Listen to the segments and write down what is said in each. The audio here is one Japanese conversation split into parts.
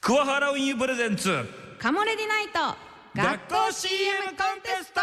桑原運輸プレゼンツカモレディナイト学校 CM コンテスト。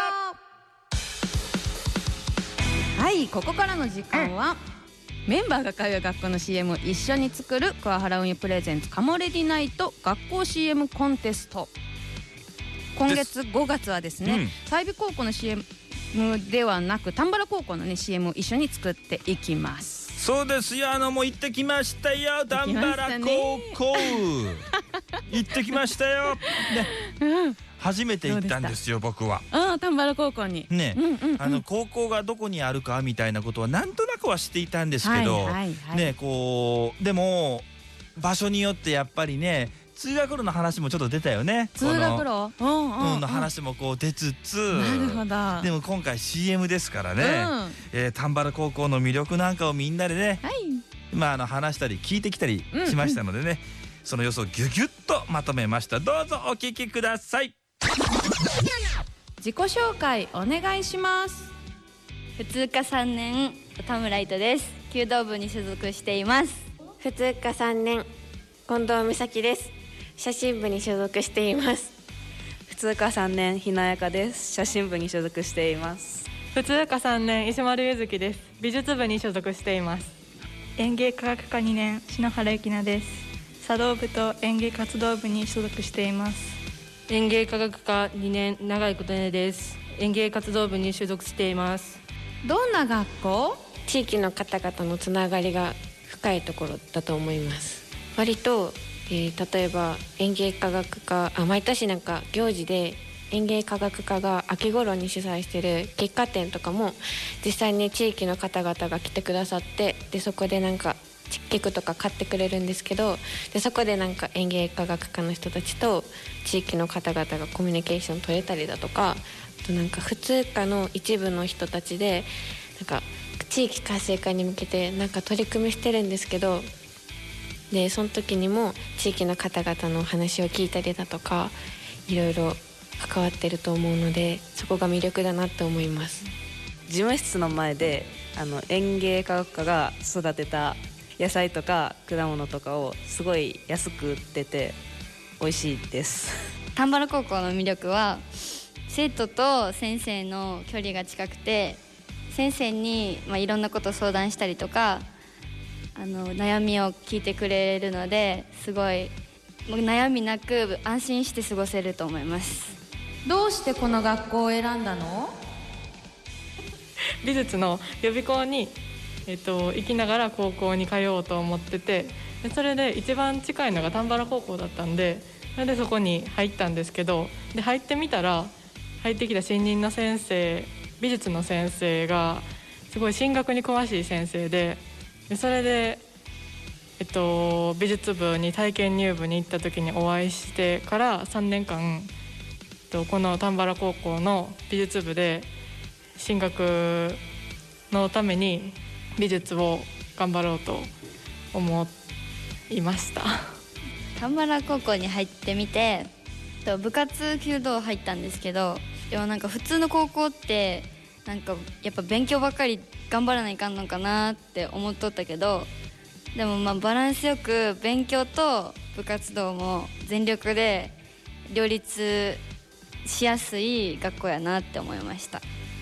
はい、ここからの時間は、メンバーが通う学校の CM を一緒に作る桑原運輸プレゼンツカモレディナイト学校 CM コンテスト。今月5月はですね、済美高校の CM ではなく丹原高校のね CM を一緒に作っていきます。 そうですよ、もう行ってきましたよ、丹原高校行ってきましたよ、ね、初めて行ったんですよ僕は。 丹原高校にね、高校がどこにあるかみたいなことはなんとなくは知っていたんですけど、ね、こうでも場所によってやっぱりね、通学路の話もちょっと出たよね。 通学路の話もこう出つつ、 なるほど。 でも今回 CM ですからね、丹原高校の魅力なんかをみんなでね、話したり聞いてきたりしましたのでね、その様子をギュギュッとまとめました。どうぞお聞きください。 自己紹介お願いします。 普通科3年田村糸です。弓道部に所属しています。 普通科3年近藤美咲です。写真部に所属しています。 普通科3年日野彩香です。写真部に所属しています。 普通科3年石丸ゆずきです。美術部に所属しています。 園芸科学科2年篠原ゆきなです。茶道部と園芸活動部に所属しています。 園芸科学科2年長井琴音です。園芸活動部に所属しています。 どんな学校？ 地域の方々のつながりが深いところだと思います。割と、例えば園芸科学科毎年なんか行事で園芸科学科が秋頃に主催してる結果展とかも実際に地域の方々が来てくださって、でそこでなんか菊とか買ってくれるんですけど、でそこでなんか園芸科学科の人たちと地域の方々がコミュニケーション取れたりだとか、あとなんか普通科の一部の人たちでなんか地域活性化に向けてなんか取り組みしてるんですけど、でその時にも地域の方々の話を聞いたりだとかいろいろ関わってると思うので、そこが魅力だなと思います。 事務室の前で園芸科学科が育てた野菜とか果物とかをすごい安く売ってて美味しいです。 丹原高校の魅力は生徒と先生の距離が近くて、先生にいろんなことを相談したりとか悩みを聞いてくれるので、すごい悩みなく安心して過ごせると思います。 どうしてこの学校を選んだの？ 美術の予備校に、行きながら高校に通おうと思ってて、でそれで一番近いのが丹原高校だったんで、それでそこに入ったんですけど、で入ってみたら入ってきた新任の先生、美術の先生がすごい進学に詳しい先生で、それで、美術部に体験入部に行った時にお会いしてから3年間、この丹原高校の美術部で進学のために美術を頑張ろうと思いました。 丹原高校に入ってみて部活弓道入ったんですけど、でもなんか普通の高校ってなんかやっぱ勉強ばっかり頑張らないかんのかなって思っとったけど、でもバランスよく勉強と部活動も全力で両立しやすい学校やなって思いました。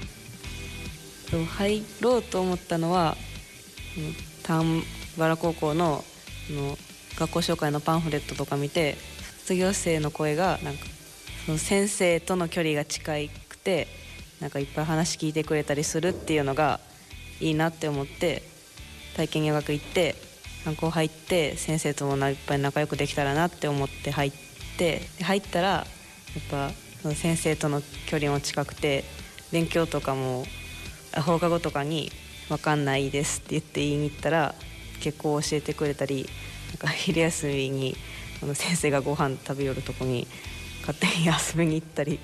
入ろうと思ったのは丹原高校の学校紹介のパンフレットとか見て、卒業生の声がなんかその先生との距離が近くてなんかいっぱい話聞いてくれたりするっていうのがいいなって思って、体験入学行って学校入って先生ともいっぱい仲良くできたらなって思って入ったらやっぱその先生との距離も近くて、勉強とかも放課後とかに分かんないですって言って言いに行ったら結構教えてくれたり、なんか昼休みに先生がご飯食べよるとこに勝手に遊びに行ったり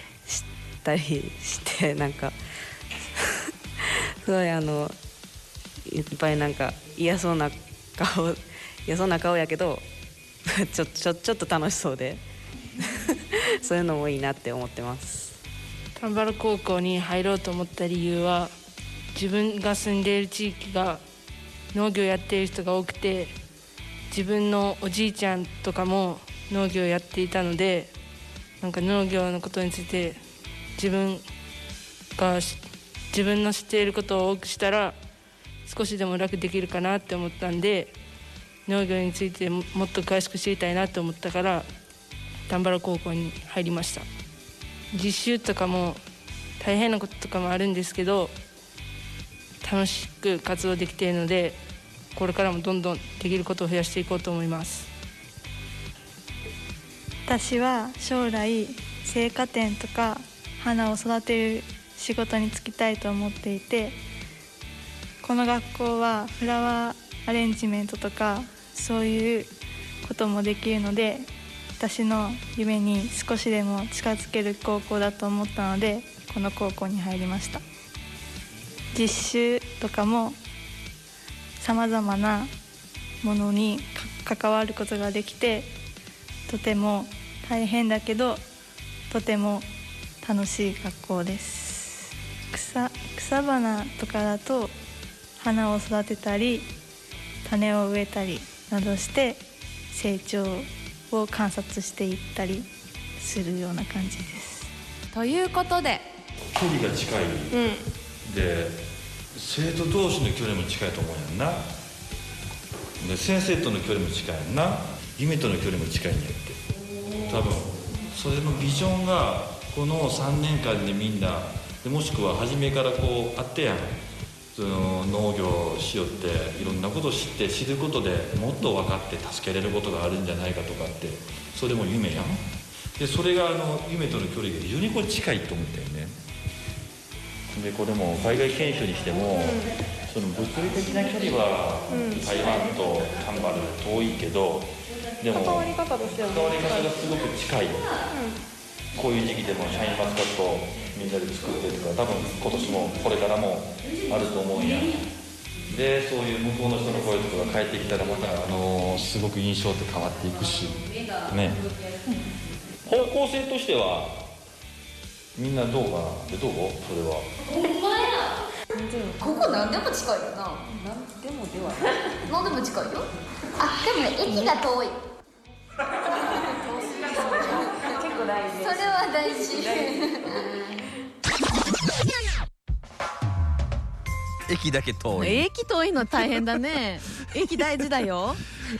して、なんかすごいいっぱいなんか嫌そうな顔やけどちょっと楽しそうでそういうのもいいなって思ってます。 丹原高校に入ろうと思った理由は、自分が住んでいる地域が農業やっている人が多くて、自分のおじいちゃんとかも農業をやっていたので、なんか農業のことについて自分の知っていることを多くしたら少しでも楽できるかなって思ったんで、農業についてもっと詳しく知りたいなと思ったから丹原高校に入りました。実習とかも大変なこととかもあるんですけど、楽しく活動できているので、これからもどんどんできることを増やしていこうと思います。 私は将来生花店とか花を育てる仕事に就きたいと思っていて、この学校はフラワーアレンジメントとかそういうこともできるので、私の夢に少しでも近づける高校だと思ったので、この高校に入りました。実習とかもさまざまなものに関わることができて、とても大変だけどとても楽しい学校です。草花とかだと花を育てたり種を植えたりなどして成長を観察していったりするような感じです。 ということで距離が近い、で生徒同士の距離も近いと思うやんな。で先生との距離も近いやんな。夢との距離も近いんやって。多分それのビジョンがこの3年間でみんなで、もしくは初めからこうあってやん。その農業しよっていろんなことを知って知ることでもっと分かって助けれることがあるんじゃないかとかって、それも夢やん。でそれが夢との距離が非常にこう近いと思ったよね。でこれも海外研修にしても、その物理的な距離は台湾と丹原で遠いけど、でも関わり方がすごく近い、こういう時期でもシャインマスカットみんなで作ってるから、多分今年もこれからもあると思うんや。でそういう向こうの人の声とかが返ってきたら、またすごく印象って変わっていくしね。方向性としてはみんなどうかな。でどうそれは。ほんまや。 ここ何でも近いよな。 何でもではない。 何でも近いよ。あ、でもね、駅が遠い。 結構大事です。 それは大事。 駅だけ遠い。 駅遠いの大変だね。駅大事だよ。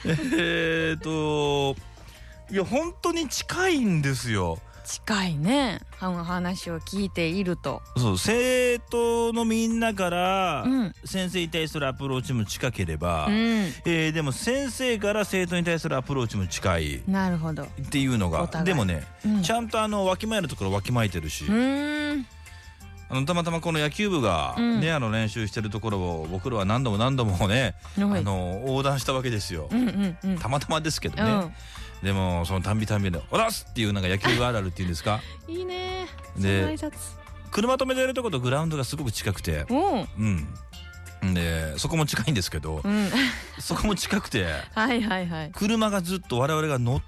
いや本当に近いんですよ。 近いね。話を聞いていると、 そう生徒のみんなから先生に対するアプローチも近ければ、でも先生から生徒に対するアプローチも近い。 なるほど。 っていうのがでもね、ちゃんとわきまえるところわきまえてるし、たまたまこの野球部がね、練習してるところを僕らは何度もね、横断したわけですよ。たまたまですけどね。でもそのたんびで「おらす!」っていうなんか野球部あるあるっていうんですか。 いいね。 で車止めてるとことグラウンドがすごく近くて、でそこも近いんですけど、そこも近くて車がずっと我々が乗って、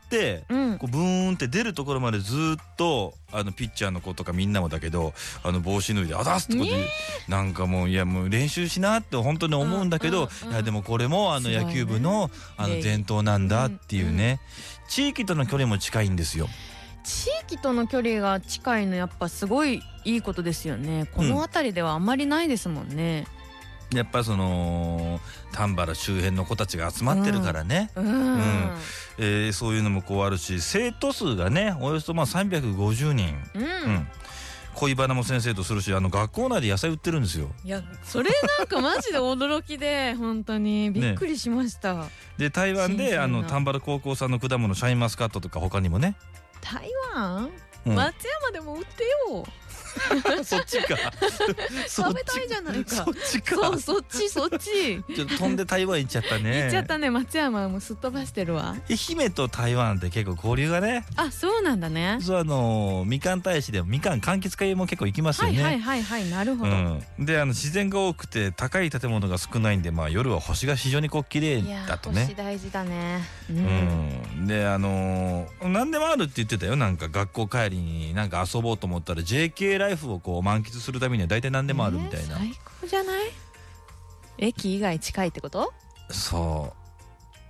こうブーンって出るところまでずっとピッチャーの子とかみんなもだけど帽子脱いで「あだす!」ってことで、なんかもう練習しなって本当に思うんだけど、いやでもこれも野球部の伝統なんだっていうね。地域との距離も近いんですよ。 地域との距離が近いのやっぱすごいいいことですよね。この辺りではあんまりないですもんね。 やっぱその丹原周辺の子たちが集まってるからね、そういうのもこうあるし、生徒数がねおよそ350人、恋バナも先生とするし、学校内で野菜売ってるんですよ。 いやそれなんかマジで驚きで本当にびっくりしました。 で台湾で丹原高校産の果物シャインマスカットとか他にもね。 台湾、松山でも売ってよ。 そっちか。 食べたいじゃないか。 そっちか。 そっち。ちょっと飛んで台湾行っちゃったね。 行っちゃったね。松山はもうすっ飛ばしてるわ。 愛媛と台湾って結構交流がね。 あ、そうなんだね。 そうみかん大使でもみかん柑橘会も結構行きますよね。 はいなるほど。 で自然が多くて高い建物が少ないんで、夜は星が非常にこう綺麗だとね。 星大事だね。 で何でもあるって言ってたよ。なんか学校帰りになんか遊ぼうと思ったら JK ライフをこう満喫するためには大体何でもあるみたいな。 最高じゃない？駅以外近いってこと？ そ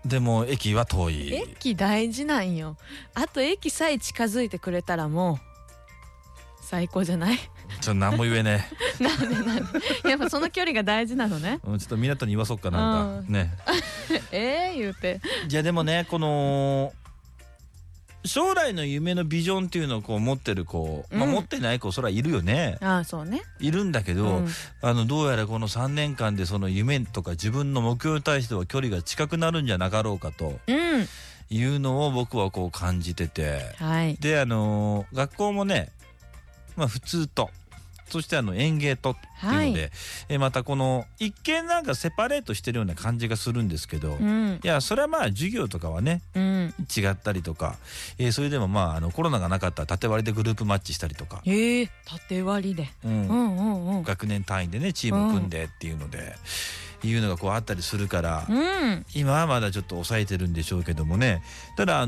でも駅は遠い。 駅大事なんよ。あと駅さえ近づいてくれたらもう最高じゃない？ ちょっと何も言えねなんでやっぱその距離が大事なのね。 ちょっと港に言わそうかなんかね。 言うて。 じゃあでもね、この将来の夢のビジョンっていうのをこう持ってる子、持ってない子それはいるよね。 そうね。 いるんだけど、どうやらこの3年間でその夢とか自分の目標に対しては距離が近くなるんじゃなかろうかというのを僕はこう感じてて、で学校もね、普通とそして園芸とっていうので、またこの一見なんかセパレートしてるような感じがするんですけど、いやそれは授業とかはね、違ったりとか、それでもコロナがなかったら縦割りでグループマッチしたりとか、 縦割りで、 学年単位でねチーム組んでっていうので、いうのがこうあったりするから、今はまだちょっと抑えてるんでしょうけどもね。ただ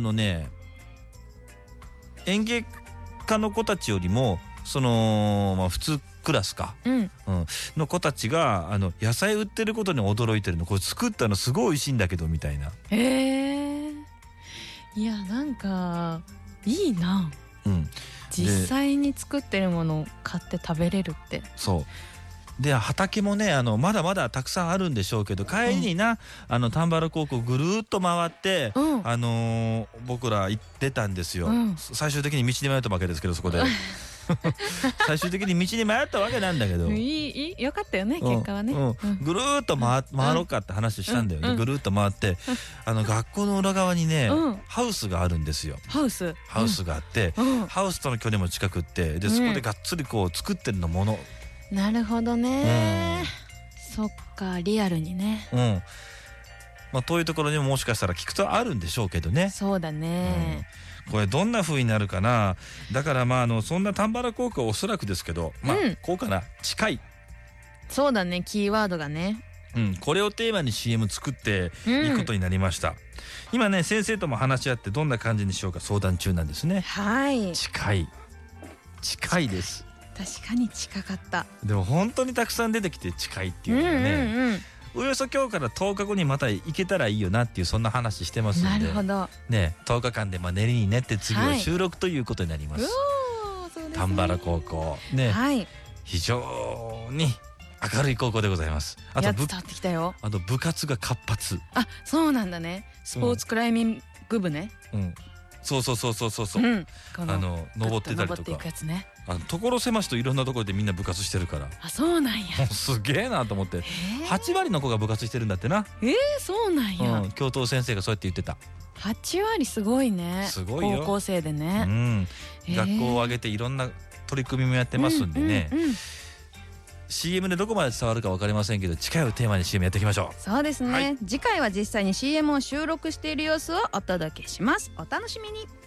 園芸家の子たちよりもその普通クラスか、の子たちが野菜売ってることに驚いてるの。これ作ったのすごい美味しいんだけどみたいな。 いやなんかいいな、実際に作ってるものを買って食べれるって。 そうで畑もねまだまだたくさんあるんでしょうけど、帰りに丹原高校ぐるーっと回って、僕ら行ってたんですよ、最終的に道に迷ったわけですけど、そこで最終的に道に迷ったわけなんだけど、 よかったよね結果はね。 ぐるーっと回ろうかって話したんだよね。ぐるーっと回って学校の裏側にね、ハウスがあるんですよ。ハウスがあって、ハウスとの距離も近くって、でそこでがっつりこう作ってるのもの。 なるほどね、そっか、リアルにね。遠いところにももしかしたら聞くとあるんでしょうけどね。 そうだね、 これどんな風になるかな。だからそんな丹原高校はおそらくですけど、こうかな、近い。 そうだね、キーワードがね。 これをテーマに CM 作っていくことになりました。今ね先生とも話し合ってどんな感じにしようか相談中なんですね。近いです。 確かに近かった。 でも本当にたくさん出てきて近いっていうのはね、およそ今日から10日後にまた行けたらいいよなっていうそんな話してますんで。 なるほどね、10日間で練りに練って次は収録ということになります。丹原高校ね、非常に明るい高校でございます。あと伝わってきたよ。 あと部活が活発。 そうなんだね。スポーツクライミング部ね。 そう、登ってたりとか、所狭しといろんなところでみんな部活してるから。 そうなんや。 すげえなと思って。8割の子が部活してるんだってな。 そうなんや。 教頭先生がそうやって言ってた。 8割すごいね。 すごいよ。 高校生でね。 学校を挙げていろんな取り組みもやってますんでね。CM でどこまで伝わるか分かりませんけど、近いをテーマに CM やっていきましょう。 そうですね、次回は実際に CM を収録している様子をお届けします。お楽しみに。